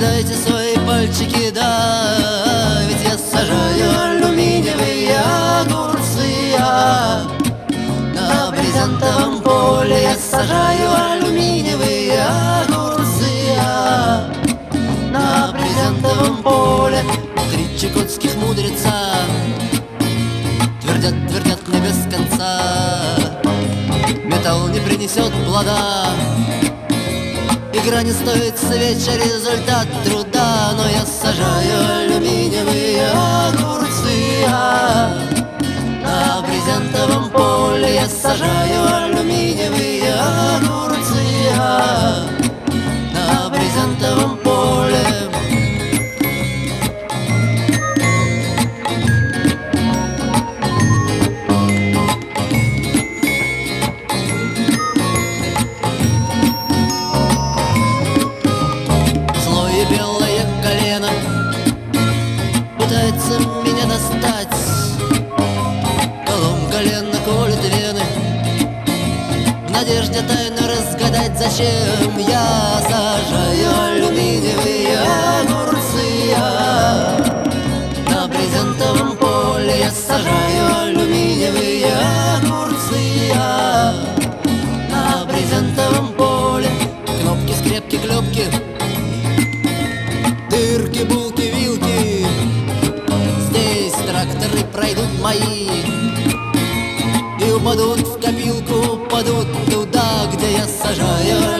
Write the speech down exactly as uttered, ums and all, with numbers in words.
Кидайте свои пальчики, да, ведь я сажаю алюминиевые огурцы. Я на брезентовом поле я сажаю алюминиевые огурцы. Я на брезентовом поле. Три чукотских мудреца твердят, твердят мне без конца: металл не принесет плода, игра не стоит свеча, результат труда. Но я сажаю алюминиевые огурцы. Я на брезентовом поле я сажаю алюминиевые огурцы. Я на брезентовом поле. Белое колено пытается меня достать, колом колено колет вены, в надежде тайну разгадать, зачем я сажаю алюминиевые огурцы. Я на брезентовом поле я сажаю алюминиевые огурцы. Я на брезентовом поле. Кнопки, скрепки, клепки, дырки, булки, вилки, здесь тракторы пройдут мои и упадут в копилку, упадут туда, где я сажаю